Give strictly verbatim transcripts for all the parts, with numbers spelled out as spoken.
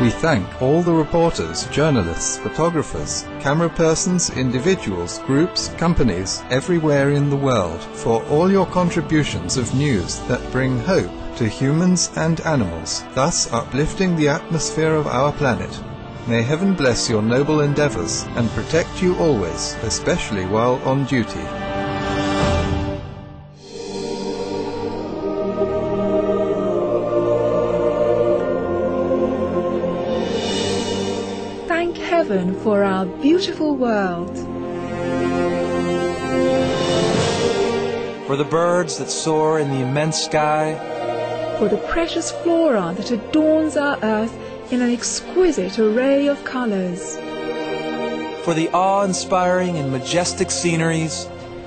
We thank all the reporters, journalists, photographers, camera persons, individuals, groups, companies, everywhere in the world, for all your contributions of news that bring hope to humans and animals, thus uplifting the atmosphere of our planet. May heaven bless your noble endeavors and protect you always, especially while on duty. Thank heaven for our beautiful world. For the birds that soar in the immense sky. For the precious flora that adorns our earth in an exquisite array of colors. For the awe-inspiring and majestic sceneries.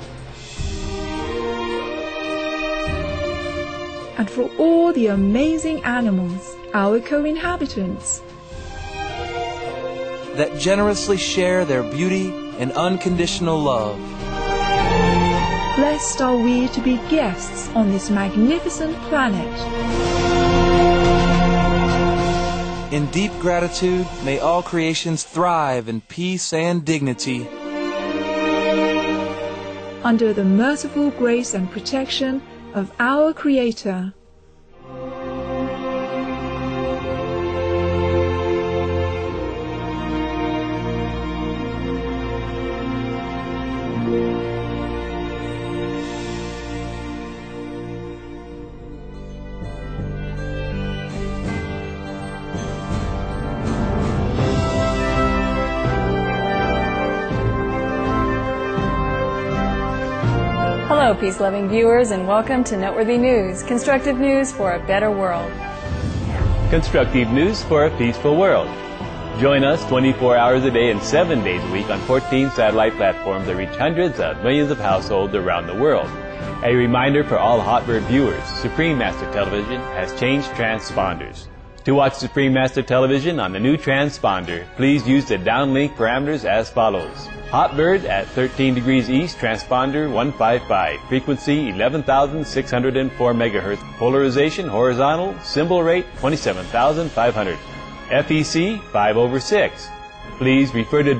And for all the amazing animals, our co-inhabitants, that generously share their beauty and unconditional love. Blessed are we to be guests on this magnificent planet. In deep gratitude, may all creations thrive in peace and dignity. Under the merciful grace and protection of our Creator. Hello, peace-loving viewers, and welcome to Noteworthy News, constructive news for a better world. Constructive news for a peaceful world. Join us twenty-four hours a day and seven days a week on fourteen satellite platforms that reach hundreds of millions of households around the world. A reminder for all Hotbird viewers, Supreme Master Television has changed transponders. To watch Supreme Master Television on the new transponder, please use the downlink parameters as follows. Hotbird at thirteen degrees east, transponder one fifty-five, frequency eleven thousand six hundred four megahertz, polarization horizontal, symbol rate twenty-seven thousand five hundred, F E C five over six. Please refer to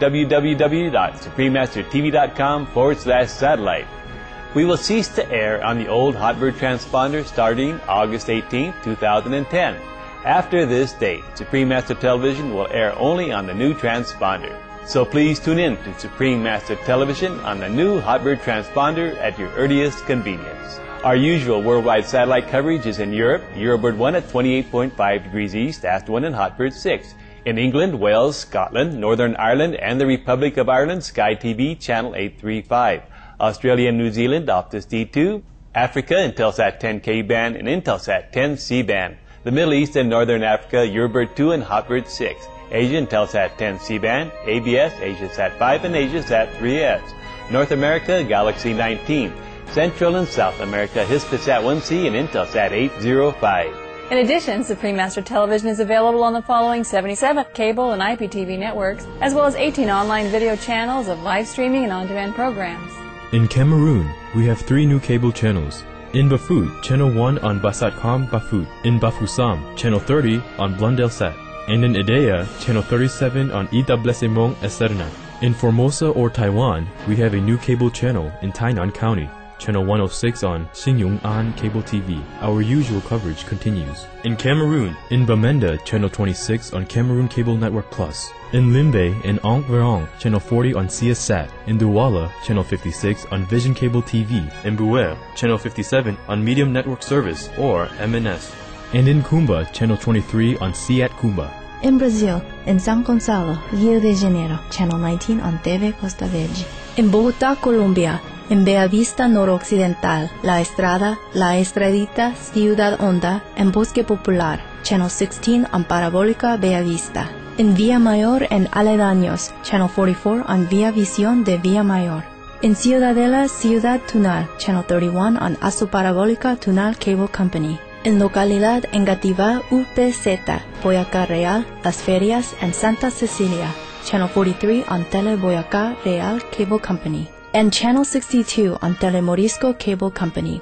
www.suprememastertv.com forward slash satellite. We will cease to air on the old Hotbird transponder starting August eighteenth, two thousand ten. After this date, Supreme Master Television will air only on the new transponder. So please tune in to Supreme Master Television on the new Hotbird transponder at your earliest convenience. Our usual worldwide satellite coverage is in Europe, Eurobird one at twenty-eight point five degrees east, Astro one and Hotbird six. In England, Wales, Scotland, Northern Ireland, and the Republic of Ireland, Sky T V channel eight thirty-five. Australia and New Zealand, Optus D two. Africa, Intelsat ten K band and Intelsat ten C band. The Middle East and Northern Africa, Eurobird two and Hotbird six. Asia, Intelsat ten C band, A B S, AsiaSat five, and AsiaSat three S. North America, Galaxy nineteen. Central and South America, Hispasat one C and Intelsat eight oh five. In addition, Supreme Master Television is available on the following seventy-seven cable and I P T V networks, as well as eighteen online video channels of live streaming and on-demand programs. In Cameroon, we have three new cable channels. In Bafut, Channel one on Basatcom Bafut. In Bafoussam, Channel thirty on Blondelsat. And in Idea, Channel thirty-seven on Etablissements Esterna. In Formosa or Taiwan, we have a new cable channel in Tainan County, Channel one oh six on Xingyong-an Cable T V. Our usual coverage continues. In Cameroon, in Bamenda, Channel twenty-six on Cameroon Cable Network Plus. In Limbe and Ankh-Verong, Channel forty on C S Sat. In Douala, Channel fifty-six on Vision Cable T V. In Buer, Channel fifty-seven on Medium Network Service or M N S. And in Kumba, Channel twenty-three on C A T Kumba. In Brazil, in São Gonçalo, Rio de Janeiro, Channel nineteen on T V Costa Verde. In Bogotá, Colombia, en Bellavista Noroccidental, La Estrada, La Estradita, Ciudad Honda, en Bosque Popular, Channel sixteen on Parabólica Bellavista. In Villa Mayor and aledaños, Channel forty-four on Via Visión de Villa Mayor. In Ciudadela, Ciudad Tunal, Channel thirty-one on Aso Parabólica Tunal Cable Company. In localidad Engativá, U P Z, Boyacá Real, Las Ferias, and Santa Cecilia, Channel forty-three on Tele Boyacá Real Cable Company. And Channel sixty-two on Telemorisco Cable Company.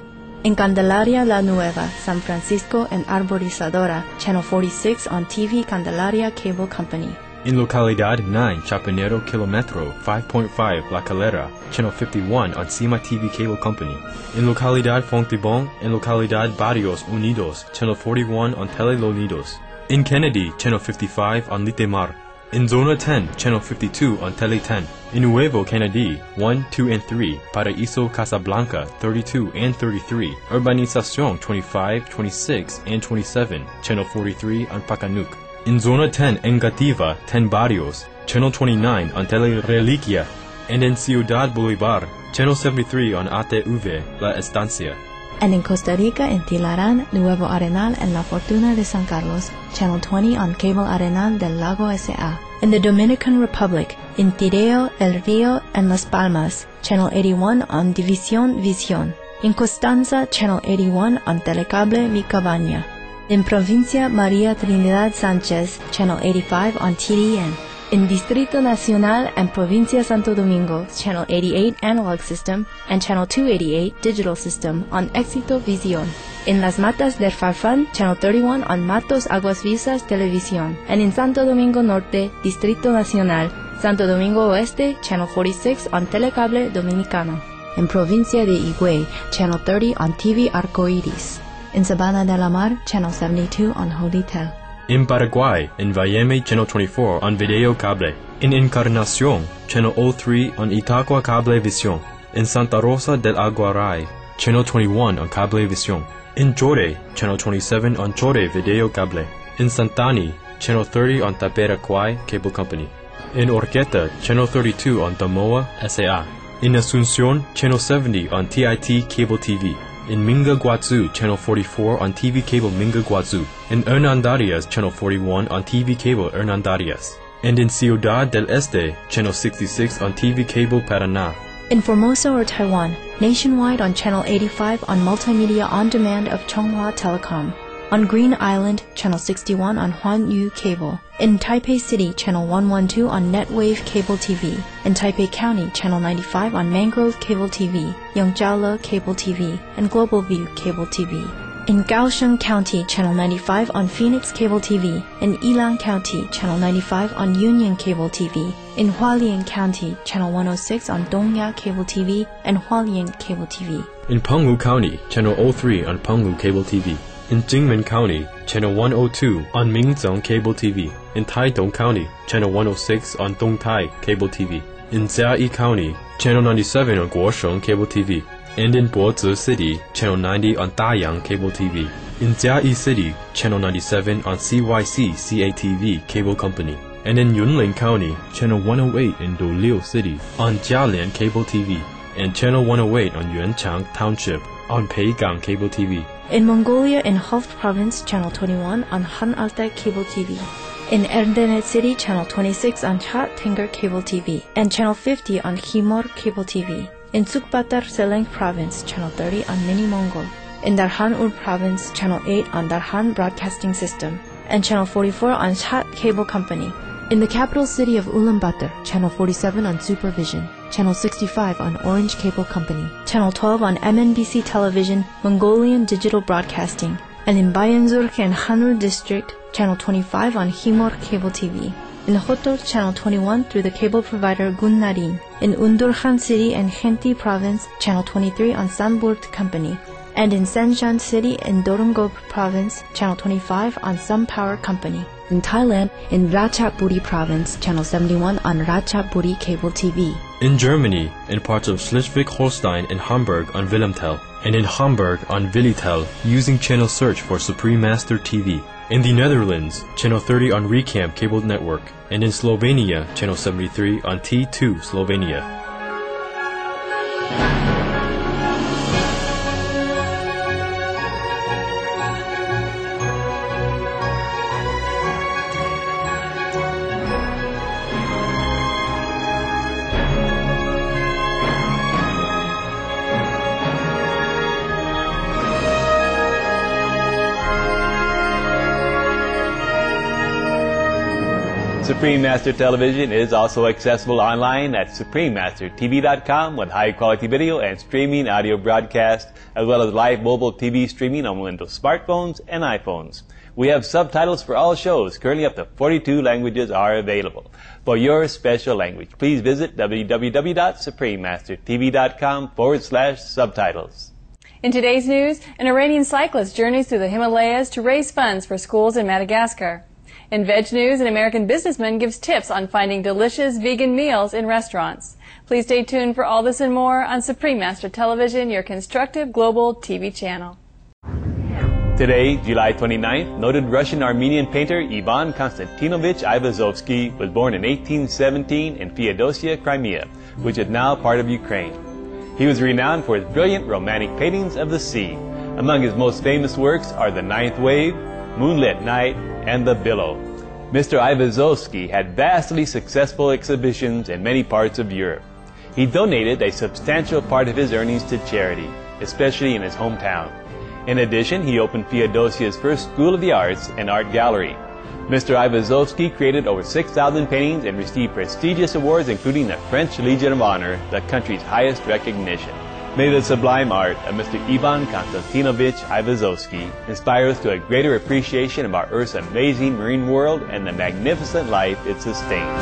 In Candelaria La Nueva, San Francisco and Arborizadora, Channel forty-six on T V Candelaria Cable Company. In Localidad nine, Chapinero Kilometro five point five La Calera, Channel fifty-one on Cima T V Cable Company. In Localidad Fontibon and Localidad Barrios Unidos, Channel forty-one on Tele Los Nidos. In Kennedy, Channel fifty-five on Litemar. In Zona ten, Channel fifty-two on Tele ten. In Nuevo Kennedy, one, two, and three, Paraíso Casablanca, thirty-two and thirty-three, Urbanización twenty-five, twenty-six, and twenty-seven, Channel forty-three on Pacanuc. In Zona ten, Engativa, ten Barrios, Channel twenty-nine on Tele Reliquia. And in Ciudad Bolivar, Channel seventy-three on A T V, La Estancia. And in Costa Rica, in Tilarán, Nuevo Arenal, and La Fortuna de San Carlos, Channel twenty on Cable Arenal del Lago S A. In the Dominican Republic, in Tireo, El Rio, and Las Palmas, Channel eighty-one on División Visión. In Constanza, Channel eighty-one on Telecable Mi Cabaña. In Provincia María Trinidad Sánchez, Channel eighty-five on T D N. In Distrito Nacional and Provincia Santo Domingo, Channel eighty-eight Analog System and Channel two eighty-eight Digital System on Éxito Visión. In Las Matas del Farfán, Channel thirty-one on Matos Aguas Vivas Televisión. And in Santo Domingo Norte, Distrito Nacional, Santo Domingo Oeste, Channel forty-six on Telecable Dominicano. In Provincia de Higüey, Channel thirty on T V Arcoiris. In Sabana de la Mar, Channel seventy-two on Holitel. In Paraguay, in Valleme, Channel twenty-four on Video Cable. In Encarnación, Channel oh three on Itacua Cablevisión. In Santa Rosa del Aguaray, Channel twenty-one on Cablevisión. In Chore, Channel twenty-seven on Chore Video Cable. In Santani, Channel thirty on Taperacuay Cable Company. In Orqueta, Channel thirty-two on Tamoa S A A. In Asunción, Channel seventy on T I T Cable T V. In Minga Guazú, Channel forty-four on T V Cable Minga Guazú. In Hernandarias, Channel forty-one on T V Cable Hernandarias. And in Ciudad del Este, Channel sixty-six on T V Cable Paraná. In Formosa or Taiwan, nationwide on Channel eighty-five on Multimedia On Demand of Chonghua Telecom. On Green Island, Channel sixty-one on Huanyu Cable. In Taipei City, Channel one twelve on Netwave Cable T V. In Taipei County, Channel ninety-five on Mangrove Cable T V, Yongjiaole Cable T V, and Global View Cable T V. In Kaohsiung County, Channel ninety-five on Phoenix Cable T V. In Yilan County, Channel ninety-five on Union Cable T V. In Hualien County, Channel one oh six on Dongya Cable T V and Hualien Cable T V. In Penghu County, Channel oh three on Penghu Cable T V. In Jingmen County, Channel one oh two on Mingzhong Cable T V. In Taidong County, Channel one oh six on Dongtai Cable T V. In Jiayi County, Channel ninety-seven on Guosheng Cable T V. And in Bozi City, Channel ninety on Dayang Cable T V. In Jiayi City, Channel ninety-seven on C Y C C A T V Cable Company. And in Yunlin County, Channel one oh eight in Doliu City on Jialian Cable T V. And Channel one oh eight on Yuanchang Township on Peigang Cable T V. In Mongolia, in Hof Province, Channel twenty-one on Han Altai Cable T V. In Erdenet City, Channel twenty-six on Chat Tenger Cable T V. And Channel fifty on Khimor Cable T V. In Sukbatar Seleng Province, Channel thirty on Mini Mongol. In Darhan Ur Province, Channel eight on Darhan Broadcasting System. And Channel forty-four on Chat Cable Company. In the capital city of Ulaanbaatar, Channel forty-seven on Supervision. Channel sixty-five on Orange Cable Company. Channel twelve on M N B C Television, Mongolian Digital Broadcasting. And in Bayanzurk and Hanur District, Channel twenty-five on Khimor Cable T V. In Hotor, Channel twenty-one through the cable provider Gunnarin. In Undurkhan City and Khenti Province, Channel twenty-three on Sanburt Company. And in Sanjan City and Dorongop Province, Channel twenty-five on Sun Power Company. In Thailand, in Ratchaburi Province, Channel seventy-one on Ratchaburi Cable T V. In Germany, in parts of Schleswig-Holstein and Hamburg on Wilhelmtel. And in Hamburg on Willitel, using channel search for Supreme Master T V. In the Netherlands, Channel thirty on Recamp Cable Network. And in Slovenia, Channel seventy-three on T two Slovenia. Supreme Master Television is also accessible online at supreme master t v dot com with high-quality video and streaming audio broadcast, as well as live mobile T V streaming on Windows smartphones and iPhones. We have subtitles for all shows. Currently up to forty-two languages are available. For your special language, please visit w w w dot supreme master t v dot com forward slash subtitles. In today's news, an Iranian cyclist journeys through the Himalayas to raise funds for schools in Madagascar. In Veg News, an American businessman gives tips on finding delicious vegan meals in restaurants. Please stay tuned for all this and more on Supreme Master Television, your constructive global T V channel. Today, July twenty-ninth, noted Russian-Armenian painter Ivan Konstantinovich Aivazovsky was born in eighteen seventeen in Feodosia, Crimea, which is now part of Ukraine. He was renowned for his brilliant romantic paintings of the sea. Among his most famous works are The Ninth Wave, Moonlit Night, and The Billow. Mister Aivazovsky had vastly successful exhibitions in many parts of Europe. He donated a substantial part of his earnings to charity, especially in his hometown. In addition, he opened Feodosia's first School of the Arts and Art Gallery. Mister Aivazovsky created over six thousand paintings and received prestigious awards, including the French Legion of Honor, the country's highest recognition. May the sublime art of Mister Ivan Konstantinovich Aivazovsky inspire us to a greater appreciation of our Earth's amazing marine world and the magnificent life it sustains.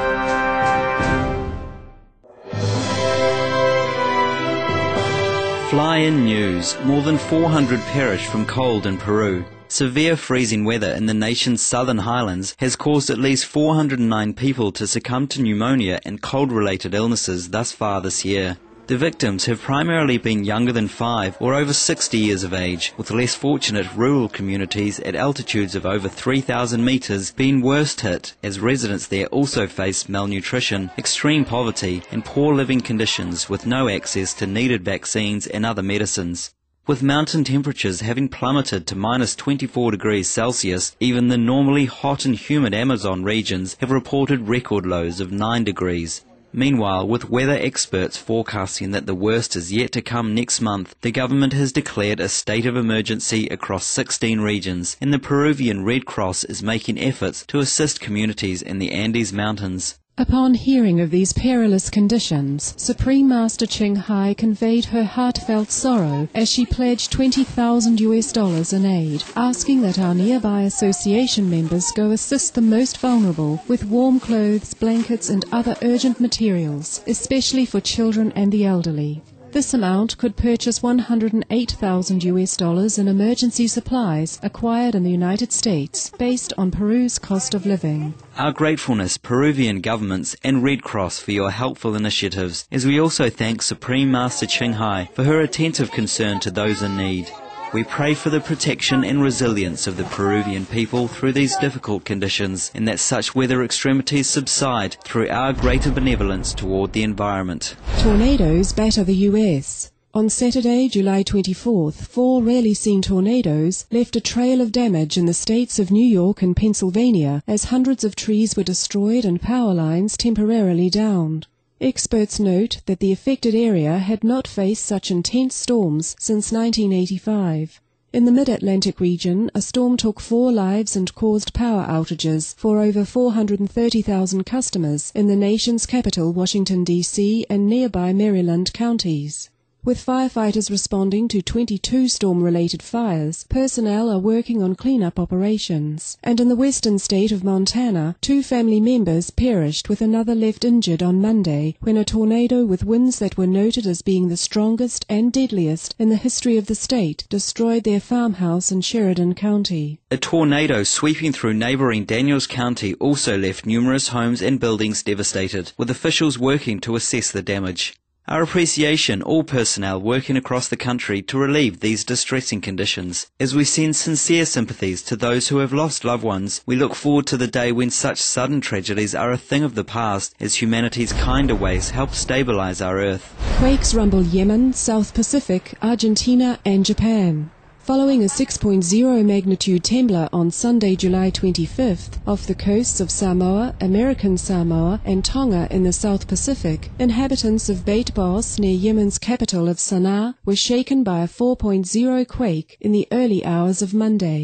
Fly-in news. More than four hundred perished from cold in Peru. Severe freezing weather in the nation's southern highlands has caused at least four hundred nine people to succumb to pneumonia and cold-related illnesses thus far this year. The victims have primarily been younger than five or over sixty years of age, with less fortunate rural communities at altitudes of over three thousand metres being worst hit, as residents there also face malnutrition, extreme poverty and poor living conditions with no access to needed vaccines and other medicines. With mountain temperatures having plummeted to minus twenty-four degrees Celsius, even the normally hot and humid Amazon regions have reported record lows of nine degrees. Meanwhile, with weather experts forecasting that the worst is yet to come next month, the government has declared a state of emergency across sixteen regions, and the Peruvian Red Cross is making efforts to assist communities in the Andes Mountains. Upon hearing of these perilous conditions, Supreme Master Ching Hai conveyed her heartfelt sorrow as she pledged twenty thousand U S dollars in aid, asking that our nearby association members go assist the most vulnerable with warm clothes, blankets and other urgent materials, especially for children and the elderly. This amount could purchase one hundred eight thousand U S dollars in emergency supplies acquired in the United States based on Peru's cost of living. Our gratefulness, Peruvian governments and Red Cross, for your helpful initiatives, as we also thank Supreme Master Ching Hai for her attentive concern to those in need. We pray for the protection and resilience of the Peruvian people through these difficult conditions, and that such weather extremities subside through our greater benevolence toward the environment. Tornadoes batter the U S. On Saturday, July twenty-fourth, four rarely seen tornadoes left a trail of damage in the states of New York and Pennsylvania as hundreds of trees were destroyed and power lines temporarily downed. Experts note that the affected area had not faced such intense storms since nineteen eighty-five. In the mid-Atlantic region, a storm took four lives and caused power outages for over four hundred thirty thousand customers in the nation's capital, Washington, D C, and nearby Maryland counties. With firefighters responding to twenty-two storm-related fires, personnel are working on cleanup operations. And in the western state of Montana, two family members perished with another left injured on Monday when a tornado with winds that were noted as being the strongest and deadliest in the history of the state destroyed their farmhouse in Sheridan County. A tornado sweeping through neighboring Daniels County also left numerous homes and buildings devastated, with officials working to assess the damage. Our appreciation all personnel working across the country to relieve these distressing conditions. As we send sincere sympathies to those who have lost loved ones, we look forward to the day when such sudden tragedies are a thing of the past, as humanity's kinder ways help stabilize our Earth. Quakes rumble Yemen, South Pacific, Argentina and Japan. Following a six point oh magnitude trembler on Sunday, July twenty-fifth, off the coasts of Samoa, American Samoa and Tonga in the South Pacific, inhabitants of Beit Bos near Yemen's capital of Sana'a were shaken by a four point oh quake in the early hours of Monday.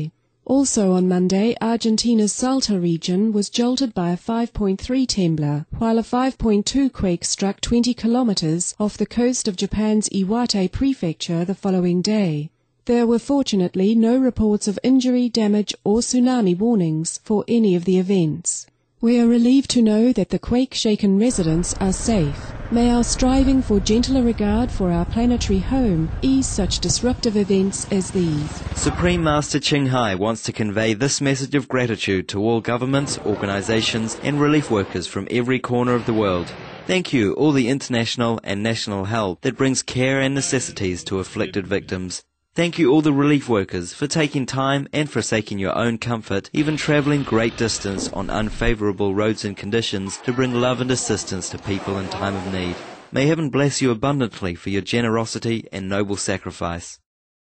Also on Monday, Argentina's Salta region was jolted by a five point three temblor, while a five point two quake struck twenty kilometers off the coast of Japan's Iwate prefecture the following day. There were fortunately no reports of injury, damage or tsunami warnings for any of the events. We are relieved to know that the quake-shaken residents are safe. May our striving for gentler regard for our planetary home ease such disruptive events as these. Supreme Master Ching Hai wants to convey this message of gratitude to all governments, organisations and relief workers from every corner of the world. Thank you all the international and national help that brings care and necessities to afflicted victims. Thank you all the relief workers for taking time and forsaking your own comfort, even travelling great distance on unfavourable roads and conditions to bring love and assistance to people in time of need. May heaven bless you abundantly for your generosity and noble sacrifice.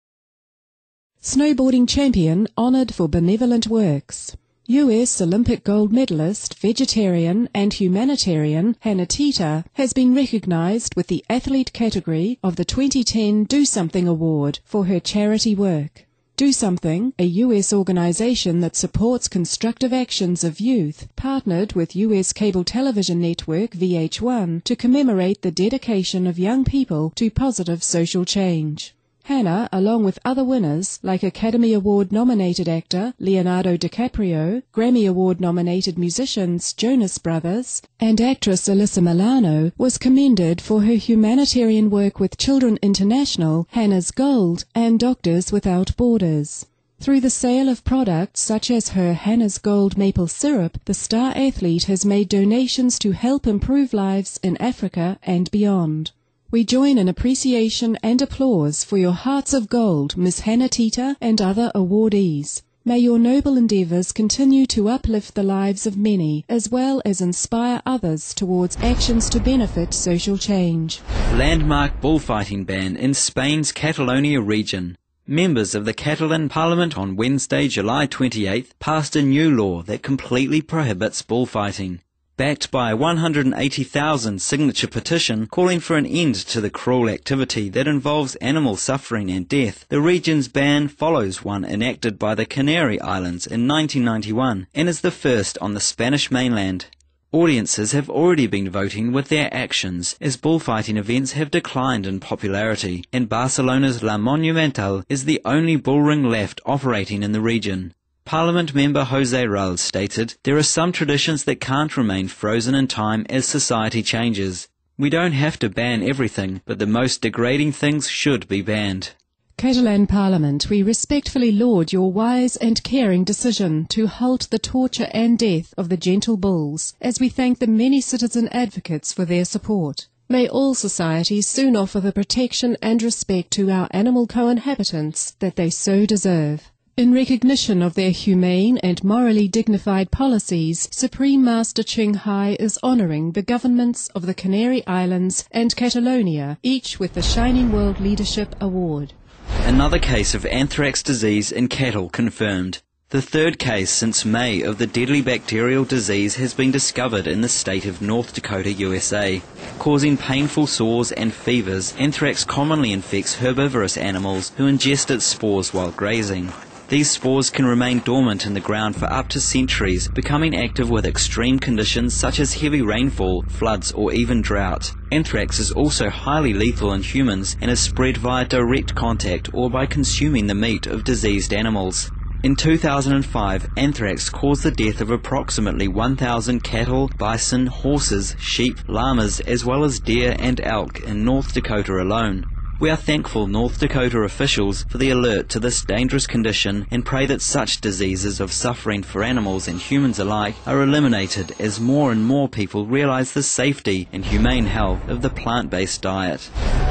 Snowboarding champion honoured for benevolent works. U S Olympic gold medalist, vegetarian and humanitarian Hannah Tita has been recognized with the athlete category of the twenty ten Do Something Award for her charity work. Do Something, a U S organization that supports constructive actions of youth, partnered with U S cable television network V H one to commemorate the dedication of young people to positive social change. Hannah, along with other winners like Academy Award-nominated actor Leonardo DiCaprio, Grammy Award-nominated musicians Jonas Brothers, and actress Alyssa Milano, was commended for her humanitarian work with Children International, Hannah's Gold, and Doctors Without Borders. Through the sale of products such as her Hannah's Gold maple syrup, the star athlete has made donations to help improve lives in Africa and beyond. We join in appreciation and applause for your hearts of gold, Miss Hannah Tita and other awardees. May your noble endeavours continue to uplift the lives of many, as well as inspire others towards actions to benefit social change. Landmark bullfighting ban in Spain's Catalonia region. Members of the Catalan Parliament on Wednesday, July twenty-eighth, passed a new law that completely prohibits bullfighting. Backed by a one hundred eighty thousand signature petition calling for an end to the cruel activity that involves animal suffering and death, the region's ban follows one enacted by the Canary Islands in nineteen ninety-one and is the first on the Spanish mainland. Audiences have already been voting with their actions as bullfighting events have declined in popularity, and Barcelona's La Monumental is the only bullring left operating in the region. Parliament member Jose Rall stated, "There are some traditions that can't remain frozen in time as society changes. We don't have to ban everything, but the most degrading things should be banned." Catalan Parliament, we respectfully laud your wise and caring decision to halt the torture and death of the gentle bulls, as we thank the many citizen advocates for their support. May all societies soon offer the protection and respect to our animal co-inhabitants that they so deserve. In recognition of their humane and morally dignified policies, Supreme Master Ching Hai is honouring the governments of the Canary Islands and Catalonia, each with the Shining World Leadership Award. Another case of anthrax disease in cattle confirmed. The third case since May of the deadly bacterial disease has been discovered in the state of North Dakota, U S A. Causing painful sores and fevers, anthrax commonly infects herbivorous animals who ingest its spores while grazing. These spores can remain dormant in the ground for up to centuries, becoming active with extreme conditions such as heavy rainfall, floods or even drought. Anthrax is also highly lethal in humans and is spread via direct contact or by consuming the meat of diseased animals. In two thousand five, anthrax caused the death of approximately one thousand cattle, bison, horses, sheep, llamas, as well as deer and elk in North Dakota alone. We are thankful North Dakota officials for the alert to this dangerous condition and pray that such diseases of suffering for animals and humans alike are eliminated as more and more people realize the safety and humane health of the plant-based diet.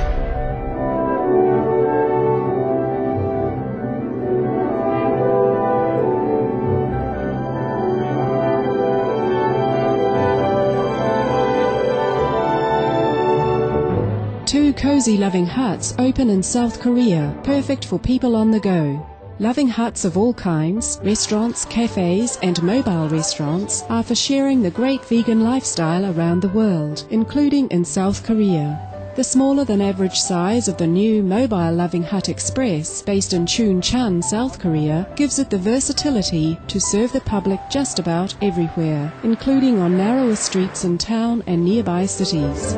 Two cozy Loving Huts open in South Korea, perfect for people on the go. Loving Huts of all kinds, restaurants, cafes and mobile restaurants are for sharing the great vegan lifestyle around the world, including in South Korea. The smaller than average size of the new mobile Loving Hut Express, based in Chuncheon, South Korea, gives it the versatility to serve the public just about everywhere, including on narrower streets in town and nearby cities.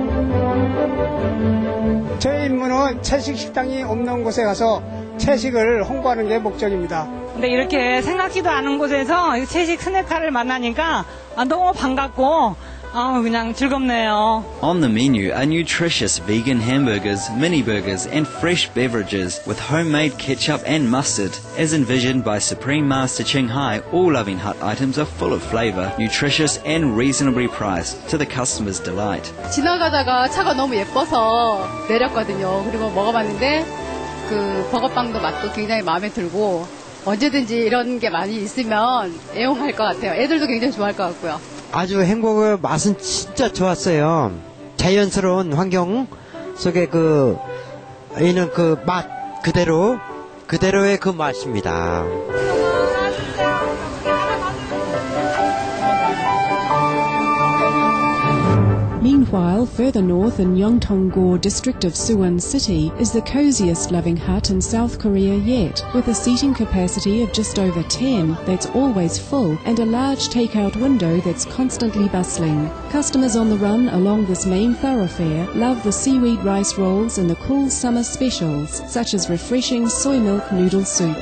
저희 임무는 채식 식당이 없는 곳에 가서 채식을 홍보하는 게 목적입니다. 근데 이렇게 생각지도 않은 곳에서 채식 스낵카를 만나니까 너무 반갑고 그냥 즐겁네요. On the menu are nutritious vegan hamburgers, mini burgers and fresh beverages with homemade ketchup and mustard. As envisioned by Supreme Master Ching Hai, all Loving Hut items are full of flavour, nutritious and reasonably priced to the customer's delight. 지나가다가 차가 너무 예뻐서 내렸거든요. 그리고 먹어봤는데 그 버거빵도 맛도 굉장히 마음에 들고 언제든지 이런 게 많이 있으면 애용할 것 같아요. 애들도 굉장히 좋아할 것 같고요. 아주 행복을 맛은 진짜 좋았어요. 자연스러운 환경 속에 그 있는 그 맛 그대로 그대로의 그 맛입니다. Meanwhile, further north in Yeongtong-go district of Suwon City is the coziest Loving Hut in South Korea yet, with a seating capacity of just over ten that's always full and a large takeout window that's constantly bustling. Customers on the run along this main thoroughfare love the seaweed rice rolls and the cool summer specials, such as refreshing soy milk noodle soup.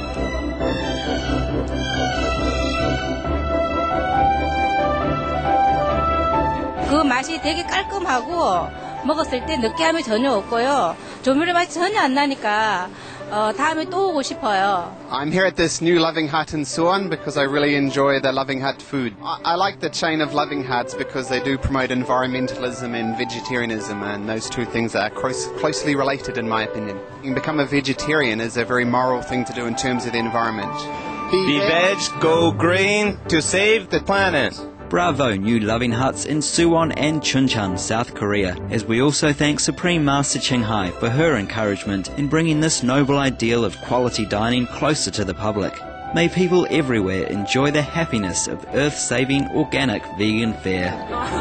그 맛이 되게 깔끔하고 먹었을 때 느끼함이 전혀 없고요. 조미료 맛이 전혀 안 나니까 어, 다음에 또 오고 싶어요. I'm here at this new Loving Hut in Suwon because I really enjoy the Loving Hut food. I, I like the chain of Loving Huts because they do promote environmentalism and vegetarianism, and those two things are close, closely related in my opinion. You can become a vegetarian is a very moral thing to do in terms of the environment. Be, Be veg, go green to save the planet. Bravo, new Loving Huts in Suwon and Chuncheon, South Korea, as we also thank Supreme Master Ching Hai for her encouragement in bringing this noble ideal of quality dining closer to the public. May people everywhere enjoy the happiness of earth-saving organic vegan fare.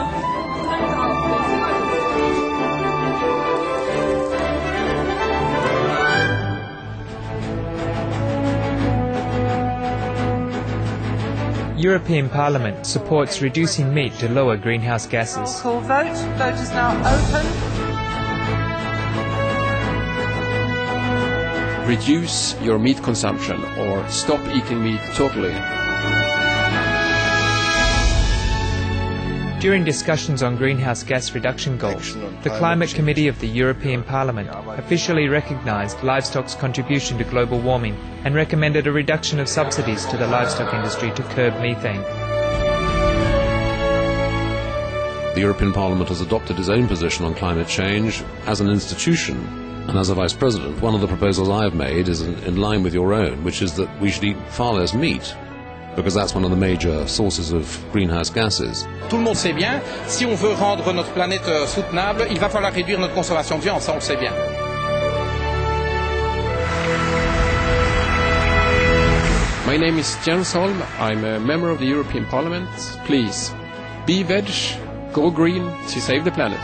European Parliament supports reducing meat to lower greenhouse gases. Call vote. Vote is now open. Reduce your meat consumption or stop eating meat totally. During discussions on greenhouse gas reduction goals, the Climate Committee of the European Parliament officially recognised livestock's contribution to global warming and recommended a reduction of subsidies to the livestock industry to curb methane. The European Parliament has adopted its own position on climate change as an institution, and as a Vice President, one of the proposals I have made is in, in line with your own, which is that we should eat far less meat, because that's one of the major sources of greenhouse gases. Tout le monde sait bien, si on veut rendre notre planète euh, soutenable, il va falloir réduire notre consommation de viande, ça on le sait bien. My name is Jens Holm. I'm a member of the European Parliament. Please, be veg, go green to save the planet.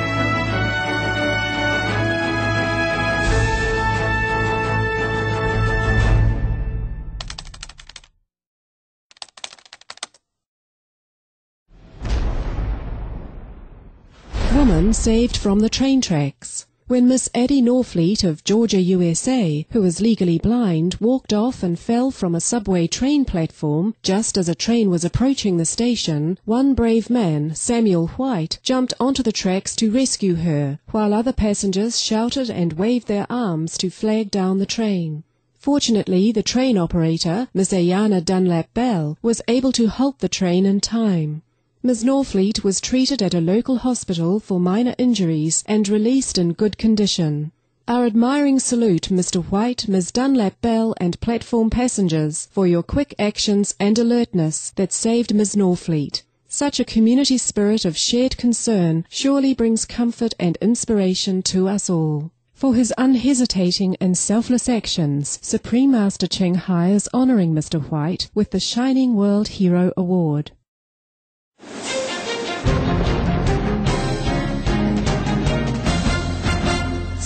Woman saved from the train tracks. When Miss Addie Norfleet of Georgia, U S A, who is legally blind, walked off and fell from a subway train platform just as a train was approaching the station, one brave man, Samuel White, jumped onto the tracks to rescue her, while other passengers shouted and waved their arms to flag down the train. Fortunately, the train operator, Miss Ayana Dunlap Bell, was able to halt the train in time. Miss Norfleet was treated at a local hospital for minor injuries and released in good condition. Our admiring salute, Mister White, Miss Dunlap Bell and platform passengers for your quick actions and alertness that saved Miss Norfleet. Such a community spirit of shared concern surely brings comfort and inspiration to us all. For his unhesitating and selfless actions, Supreme Master Ching Hai is honouring Mister White with the Shining World Hero Award.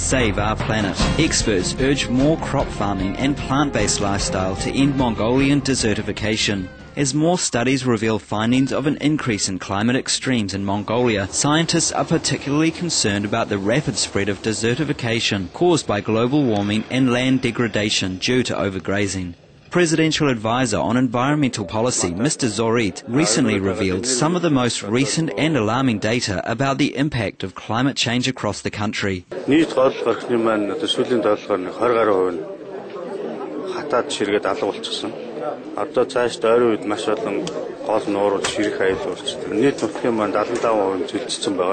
Save Our Planet. Experts urge more crop farming and plant-based lifestyle to end Mongolian desertification. As more studies reveal findings of an increase in climate extremes in Mongolia, scientists are particularly concerned about the rapid spread of desertification caused by global warming and land degradation due to overgrazing. Presidential Advisor on Environmental Policy, Mister Zorit, recently revealed some of the most recent and alarming data about the impact of climate change across the country. нийт гол горхны маань одоо сүүлийн долоо хоног twenty гаруй хувь нь хатаад ширгээд алга болчихсон. Одоо цааш ойрын үед маш олон гол нуурууд ширэх аюул болчихсон. Нийт нутгийн маань seventy-five percent цөлжсөн байгаа.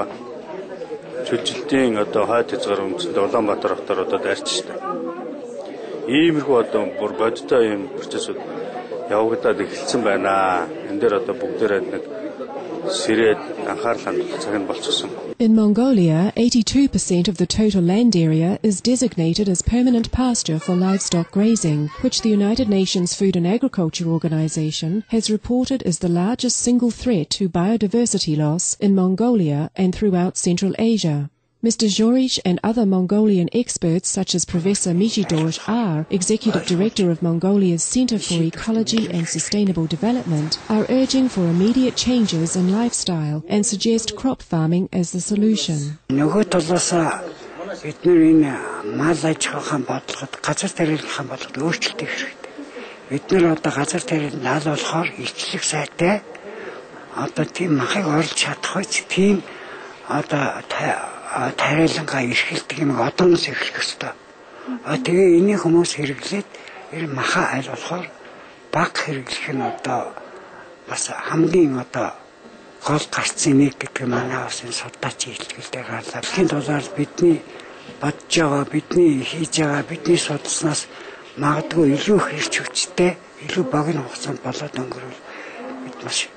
Цөлжилтийн одоо хойд хязгаар үндэсэндээ Улаанбаатар хотоор одоо дайрч байна. Иймэрхүү одоо бүр бодтой юм процессыг явагдаад эхэлсэн байна. Энд дээр одоо бүгдээрээ нэг сэрээд анхаарал хандуулах цаг нь болчихсон. In Mongolia, eighty-two percent of the total land area is designated as permanent pasture for livestock grazing, which the United Nations Food and Agriculture Organization has reported is the largest single threat to biodiversity loss in Mongolia and throughout Central Asia. Mister Zhorich and other Mongolian experts such as Professor Mijidorj R, Executive Director of Mongolia's Center for Ecology and Sustainable Development, are urging for immediate changes in lifestyle and suggest crop farming as the solution. Нөгөө талаасаа бидний энэ мал аж ахуйн бодлогод газар тариалахын бодлогод өөрчлөлт хэрэгтэй. Бид нэр одоо газар тариалал наал болохоор илчлэг сайтай одоо тийм махыг орлож чадах үеч тийм одоо тариалангаа эрхэлдэг юм одооноос эрхлэх ёстой. А тэгээ энийг хүмүүс хэрэглээд ер маха аль болохоор баг хэрэглэх нь одоо бас хамгийн одоо гол гарцын нэг гэдэг манай бас энэ судлаач хэлтгэлтэй гарлаа. Дэлхийн тулаар бидний бодж байгаа, бидний хийж байгаа, бидний судалснаас магадгүй илүү их эрч хүчтэй, илүү богино хугацаанд болоод өнгөрвөл бид маш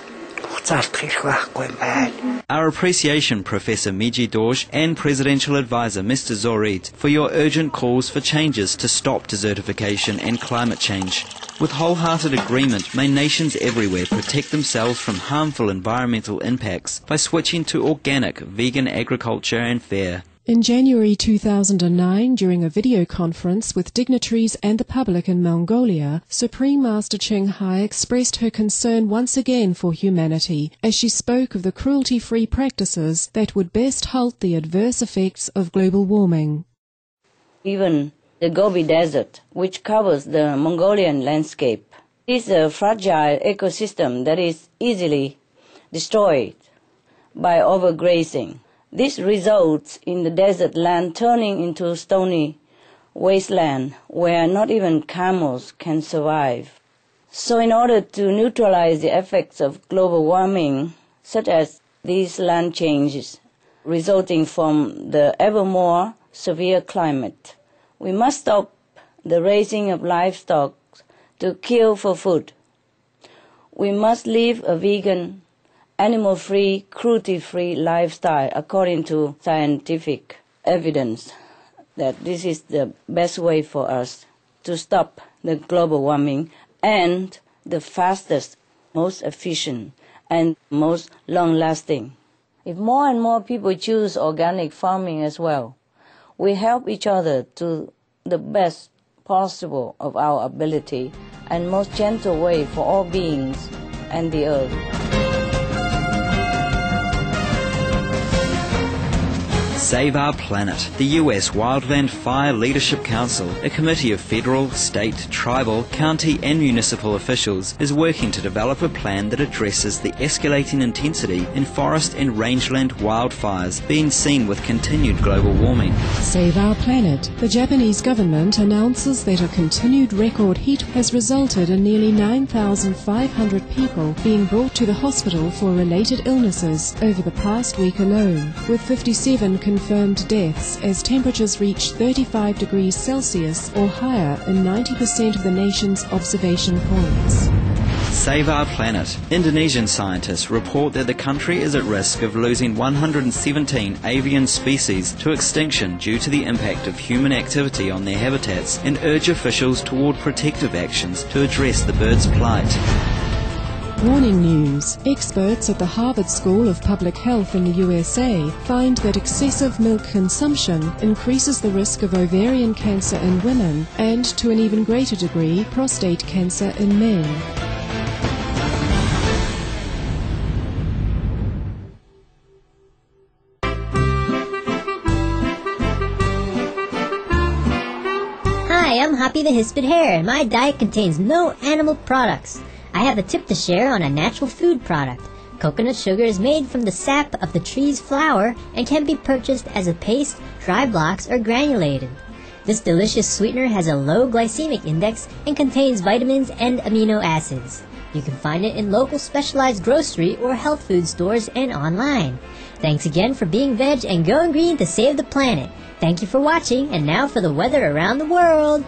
Our appreciation, Professor Mijidorj and Presidential Advisor Mister Zorit, for your urgent calls for changes to stop desertification and climate change. With wholehearted agreement, may nations everywhere protect themselves from harmful environmental impacts by switching to organic, vegan agriculture and fare. In January two thousand nine, during a video conference with dignitaries and the public in Mongolia, Supreme Master Ching Hai expressed her concern once again for humanity as she spoke of the cruelty-free practices that would best halt the adverse effects of global warming. Even the Gobi Desert, which covers the Mongolian landscape, is a fragile ecosystem that is easily destroyed by overgrazing. This results in the desert land turning into stony wasteland where not even camels can survive. So in order to neutralize the effects of global warming, such as these land changes resulting from the ever more severe climate, we must stop the raising of livestock to kill for food. We must live a vegan, animal-free, cruelty-free lifestyle according to scientific evidence that this is the best way for us to stop the global warming and the fastest, most efficient, and most long-lasting. If more and more people choose organic farming as well, we help each other to the best possible of our ability and most gentle way for all beings and the earth. Save Our Planet. The U S Wildland Fire Leadership Council, a committee of federal, state, tribal, county and municipal officials, is working to develop a plan that addresses the escalating intensity in forest and rangeland wildfires being seen with continued global warming. Save Our Planet. The Japanese government announces that a continued record heat has resulted in nearly nine thousand five hundred people being brought to the hospital for related illnesses over the past week alone, with fifty-seven confirmed deaths as temperatures reach thirty-five degrees Celsius or higher in ninety percent of the nation's observation points. Save Our Planet. Indonesian scientists report that the country is at risk of losing one hundred seventeen avian species to extinction due to the impact of human activity on their habitats and urge officials toward protective actions to address the birds' plight. Warning news. Experts at the Harvard School of Public Health in the U S A find that excessive milk consumption increases the risk of ovarian cancer in women and, to an even greater degree, prostate cancer in men. Hi, I'm Hoppy the Hispid Hare, and my diet contains no animal products. I have a tip to share on a natural food product. Coconut sugar is made from the sap of the tree's flower and can be purchased as a paste, dry blocks, or granulated. This delicious sweetener has a low glycemic index and contains vitamins and amino acids. You can find it in local specialized grocery or health food stores and online. Thanks again for being veg and going green to save the planet. Thank you for watching, and now for the weather around the world.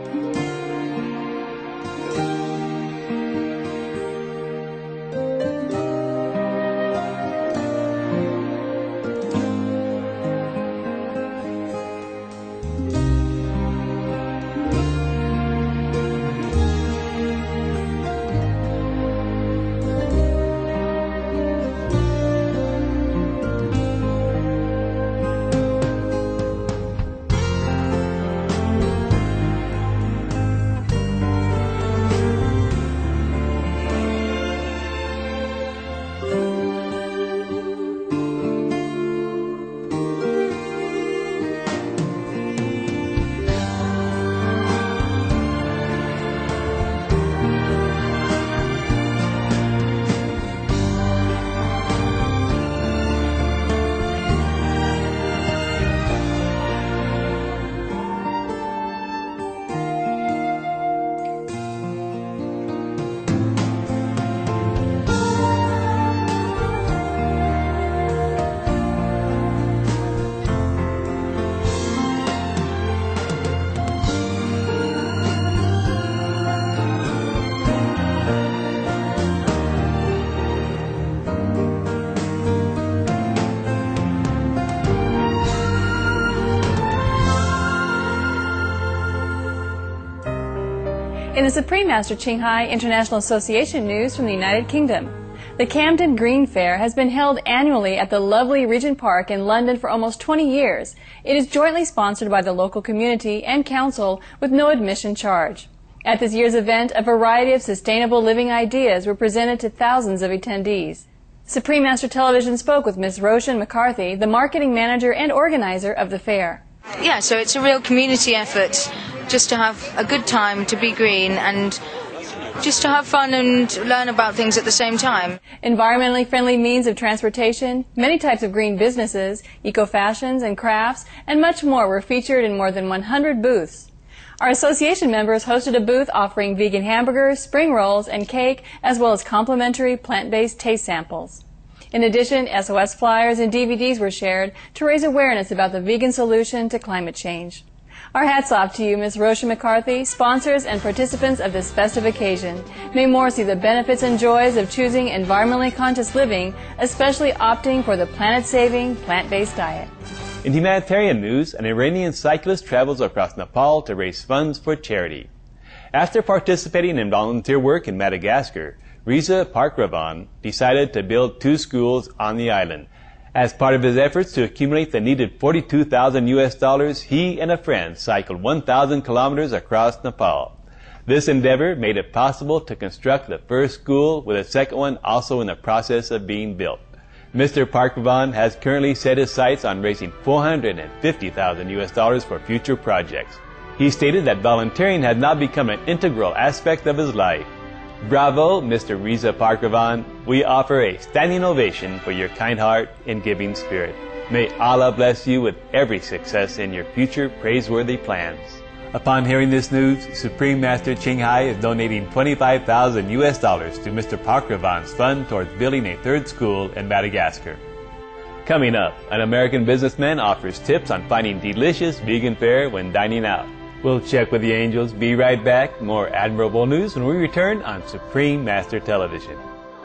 In the Supreme Master Ching Hai International Association news from the United Kingdom, the Camden Green Fair has been held annually at the lovely Regent Park in London for almost twenty years. It is jointly sponsored by the local community and council with no admission charge. At this year's event, a variety of sustainable living ideas were presented to thousands of attendees. Supreme Master Television spoke with Miz Roshan McCarthy, the marketing manager and organizer of the fair. Yeah, so it's a real community effort just to have a good time, to be green, and just to have fun and learn about things at the same time. Environmentally friendly means of transportation, many types of green businesses, eco-fashions and crafts, and much more were featured in more than one hundred booths. Our association members hosted a booth offering vegan hamburgers, spring rolls, and cake, as well as complimentary plant-based taste samples. In addition, S O S flyers and D V Ds were shared to raise awareness about the vegan solution to climate change. Our hats off to you, Miz Roshan McCarthy, sponsors and participants of this festive occasion. May more see the benefits and joys of choosing environmentally conscious living, especially opting for the planet-saving, plant-based diet. In humanitarian news, an Iranian cyclist travels across Nepal to raise funds for charity. After participating in volunteer work in Madagascar, Riza Parkravan decided to build two schools on the island. As part of his efforts to accumulate the needed forty-two thousand U S dollars, he and a friend cycled one thousand kilometers across Nepal. This endeavor made it possible to construct the first school, with a second one also in the process of being built. Mister Parkravan has currently set his sights on raising four hundred fifty thousand U S dollars for future projects. He stated that volunteering had now become an integral aspect of his life. Bravo, Mister Riza Parkravan. We offer a standing ovation for your kind heart and giving spirit. May Allah bless you with every success in your future praiseworthy plans. Upon hearing this news, Supreme Master Ching Hai is donating twenty-five thousand U S dollars to Mister Parkravan's fund towards building a third school in Madagascar. Coming up, an American businessman offers tips on finding delicious vegan fare when dining out. We'll check with the angels. Be right back. More admirable news when we return on Supreme Master Television.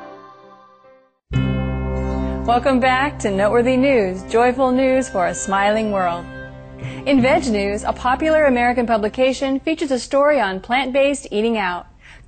Welcome back to Noteworthy News, joyful news for a smiling world. In Veg News, a popular American publication features a story on plant-based eating out.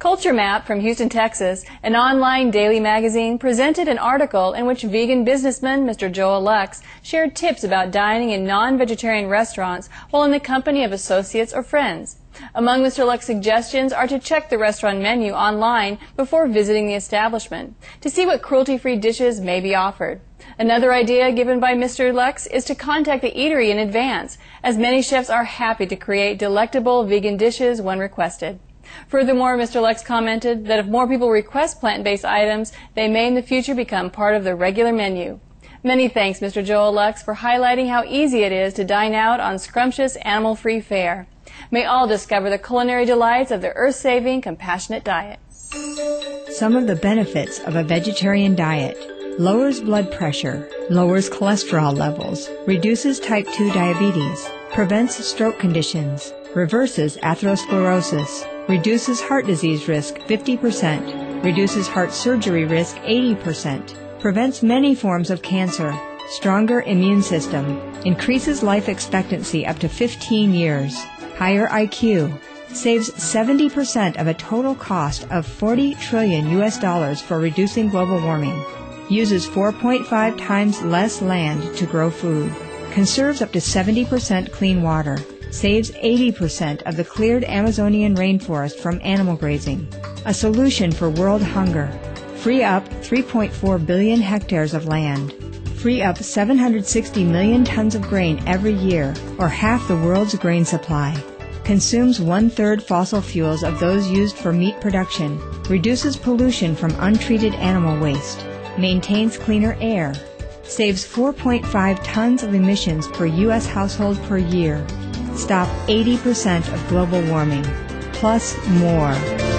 Culture Map from Houston, Texas, an online daily magazine, presented an article in which vegan businessman Mister Joel Lux shared tips about dining in non-vegetarian restaurants while in the company of associates or friends. Among Mister Lux's suggestions are to check the restaurant menu online before visiting the establishment to see what cruelty-free dishes may be offered. Another idea given by Mister Lux is to contact the eatery in advance, as many chefs are happy to create delectable vegan dishes when requested. Furthermore, Mister Lux commented that if more people request plant-based items, they may in the future become part of the regular menu. Many thanks, Mister Joel Lux, for highlighting how easy it is to dine out on scrumptious animal-free fare. May all discover the culinary delights of the earth-saving, compassionate diet. Some of the benefits of a vegetarian diet: lowers blood pressure, lowers cholesterol levels, reduces type two diabetes, prevents stroke conditions, reverses atherosclerosis, reduces heart disease risk fifty percent, reduces heart surgery risk eighty percent, prevents many forms of cancer, stronger immune system, increases life expectancy up to fifteen years, higher I Q, saves seventy percent of a total cost of forty trillion U S dollars for reducing global warming, uses four point five times less land to grow food, conserves up to seventy percent clean water, saves eighty percent of the cleared Amazonian rainforest from animal grazing, a solution for world hunger, free up three point four billion hectares of land, free up seven hundred sixty million tons of grain every year, or half the world's grain supply, consumes one-third fossil fuels of those used for meat production, reduces pollution from untreated animal waste, maintains cleaner air, saves four point five tons of emissions per U S household per year, stop eighty percent of global warming, plus more.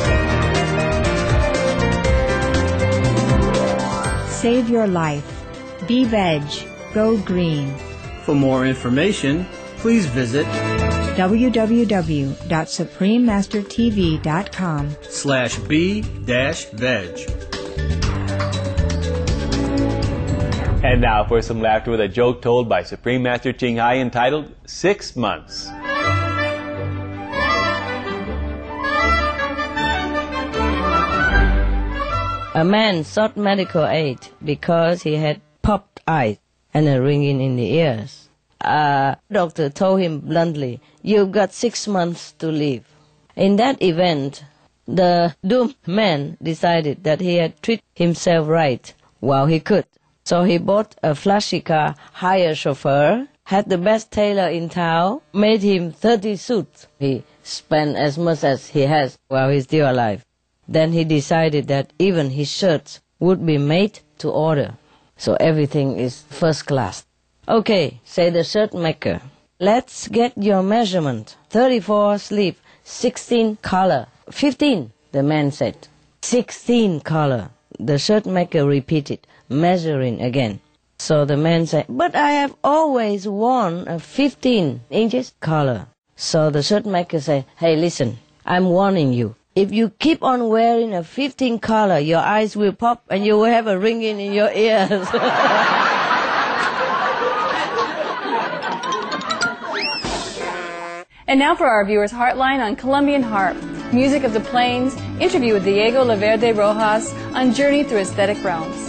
Save your life. Be veg. Go green. For more information, please visit w w w dot supreme master t v dot com slash b dash veg. And now for some laughter with a joke told by Supreme Master Ching Hai entitled Six Months. A man sought medical aid because he had popped eyes and a ringing in the ears. A doctor told him bluntly, "You've got six months to live." In that event, the doomed man decided that he had treated himself right while he could. So he bought a flashy car, hired a chauffeur, had the best tailor in town, made him thirty suits. He spent as much as he has while he's still alive. Then he decided that even his shirts would be made to order. So everything is first class. Okay, say the shirt maker, let's get your measurement. thirty-four sleeve, sixteen collar, fifteen, the man said. sixteen collar, the shirt maker repeated, measuring again. So the man said, but I have always worn a fifteen inches collar. So the shirt maker said, hey, listen, I'm warning you. If you keep on wearing a fifteen collar, your eyes will pop and you will have a ringing in your ears. And now for our viewers' Heartline on Colombian harp, music of the plains, interview with Diego Laverde Rojas on Journey Through Aesthetic Realms.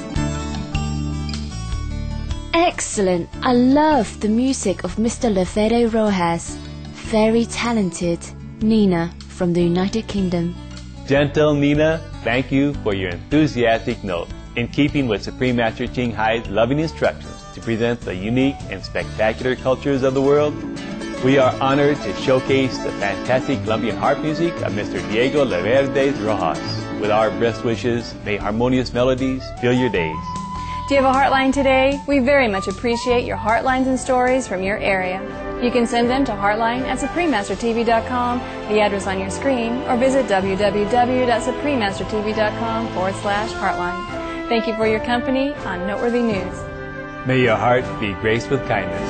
Excellent. I love the music of Mister Laverde Rojas. Very talented. Nina from the United Kingdom. Gentle Nina, thank you for your enthusiastic note. In keeping with Supreme Master Ching Hai's loving instructions to present the unique and spectacular cultures of the world, we are honored to showcase the fantastic Colombian harp music of Mister Diego Laverde Rojas. With our best wishes, may harmonious melodies fill your days. Do you have a Heartline today? We very much appreciate your Heartlines and stories from your area. You can send them to heartline at supreme master t v dot com, the address on your screen, or visit w w w dot supreme master t v dot com forward slash heartline. Thank you for your company on Noteworthy News. May your heart be graced with kindness.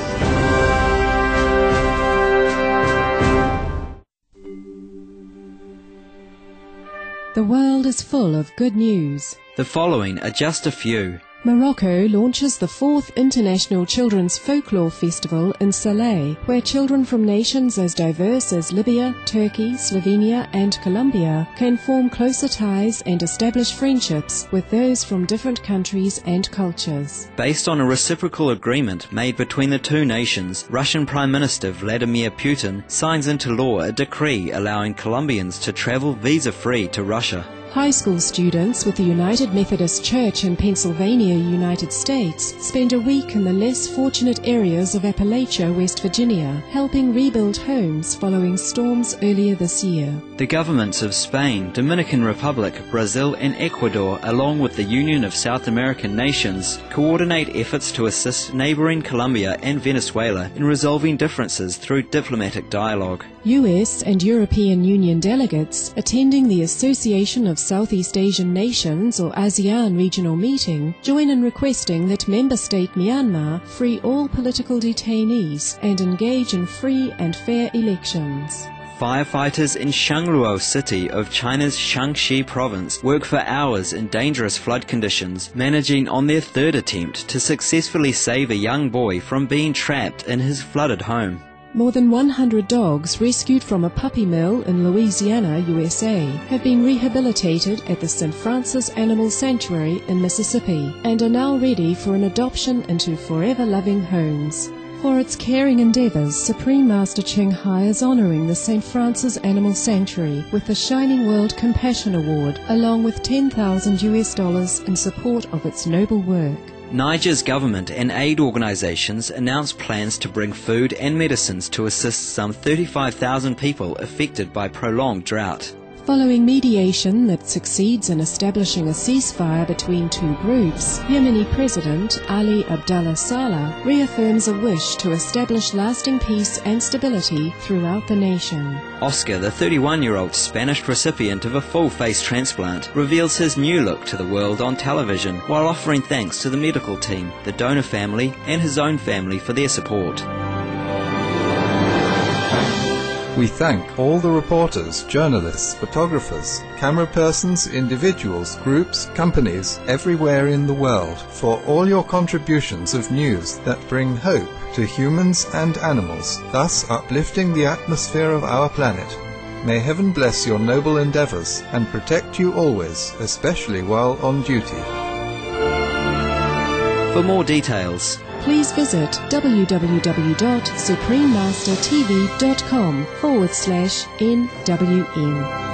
The world is full of good news. The following are just a few. Morocco launches the fourth International Children's Folklore Festival in Saleh, where children from nations as diverse as Libya, Turkey, Slovenia and Colombia can form closer ties and establish friendships with those from different countries and cultures. Based on a reciprocal agreement made between the two nations, Russian Prime Minister Vladimir Putin signs into law a decree allowing Colombians to travel visa-free to Russia. High school students with the United Methodist Church in Pennsylvania, United States, spend a week in the less fortunate areas of Appalachia, West Virginia, helping rebuild homes following storms earlier this year. The governments of Spain, Dominican Republic, Brazil and Ecuador, along with the Union of South American Nations, coordinate efforts to assist neighboring Colombia and Venezuela in resolving differences through diplomatic dialogue. U S and European Union delegates attending the Association of Southeast Asian Nations, or ASEAN regional meeting, join in requesting that member state Myanmar free all political detainees and engage in free and fair elections. Firefighters in Shangluo City of China's Shaanxi province work for hours in dangerous flood conditions, managing on their third attempt to successfully save a young boy from being trapped in his flooded home. More than one hundred dogs rescued from a puppy mill in Louisiana, U S A, have been rehabilitated at the Saint Francis Animal Sanctuary in Mississippi and are now ready for an adoption into forever-loving homes. For its caring endeavors, Supreme Master Ching Hai is honoring the Saint Francis Animal Sanctuary with the Shining World Compassion Award, along with ten thousand U S dollars in support of its noble work. Niger's government and aid organizations announced plans to bring food and medicines to assist some thirty-five thousand people affected by prolonged drought. Following mediation that succeeds in establishing a ceasefire between two groups, Yemeni President Ali Abdullah Saleh reaffirms a wish to establish lasting peace and stability throughout the nation. Oscar, the thirty-one-year-old Spanish recipient of a full-face transplant, reveals his new look to the world on television while offering thanks to the medical team, the donor family and his own family for their support. We thank all the reporters, journalists, photographers, camera persons, individuals, groups, companies everywhere in the world for all your contributions of news that bring hope to humans and animals, thus uplifting the atmosphere of our planet. May heaven bless your noble endeavors and protect you always, especially while on duty. For more details, please visit www.suprememastertv.com forward slash NWN.